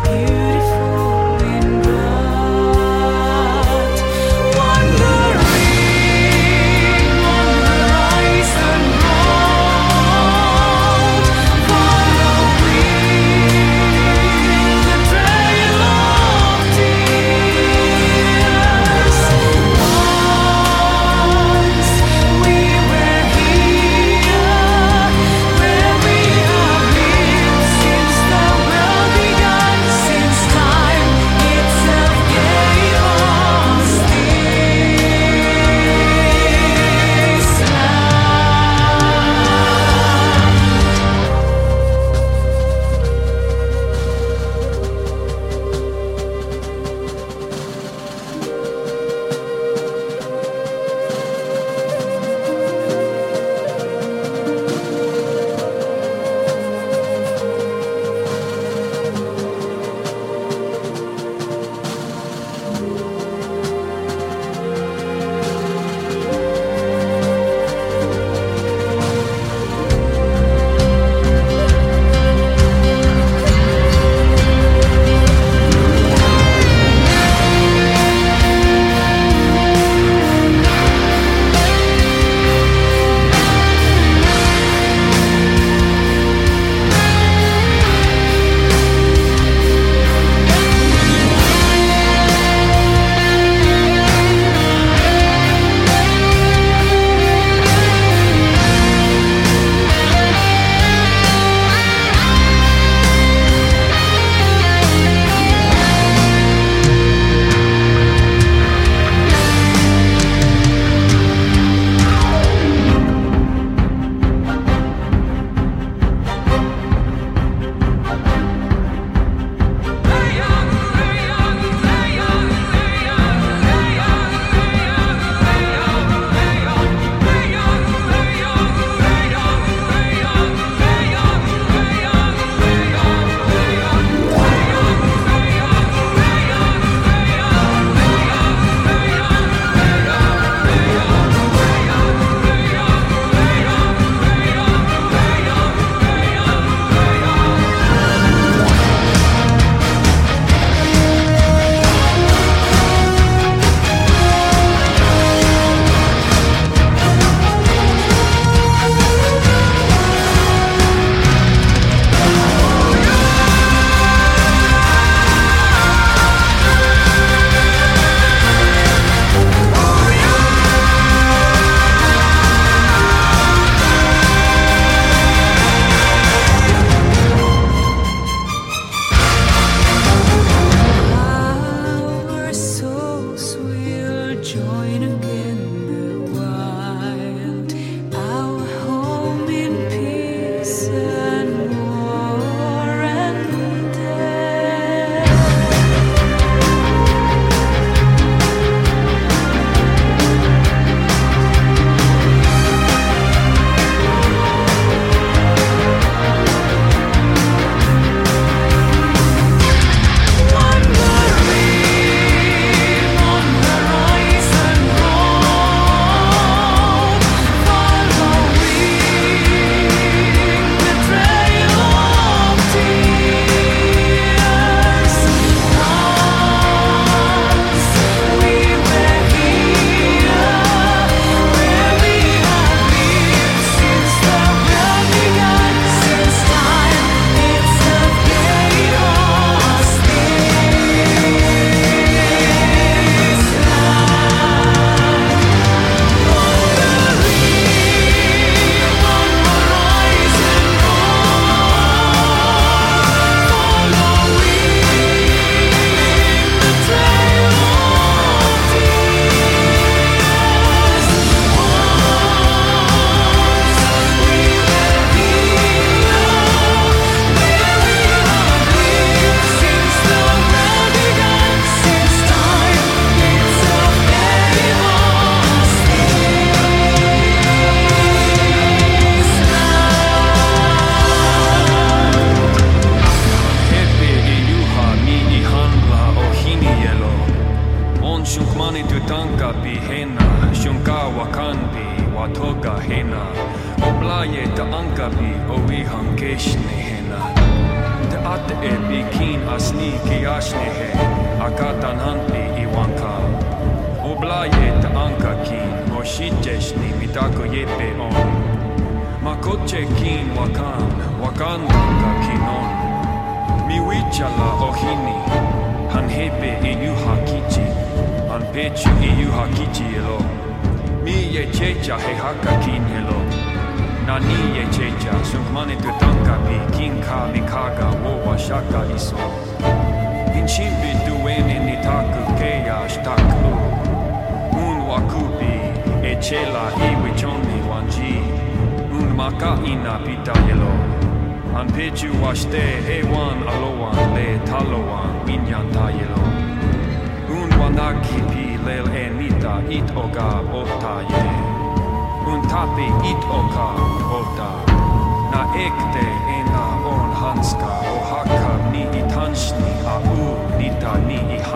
Oplaje ta ankapi o ihan keshne hena. Te e bikin asni ki ashnehe akatan hanpi iwanka oblaye ta anka kin moshiteshni mitako yepe on makoche kin wakanda kinon miwichala ohini hanhepe iyuha kichi hanpechu iyuha kichi elo mi ye checha he haka kin elo nani ye checha sunkmane tutanka pi kinka mikaga wo washaka iso inchimbi duene nitaku keya shtaku un wakupi echela iwichoni wanji un maka ina pita yelo hanpechu washte ewan alowan le talowan winyanta yelo un wanaki pi lel enita it oga ota ye un tapi it oka ota na ekte ena on hanska o haka ni itanshni au nita ni iha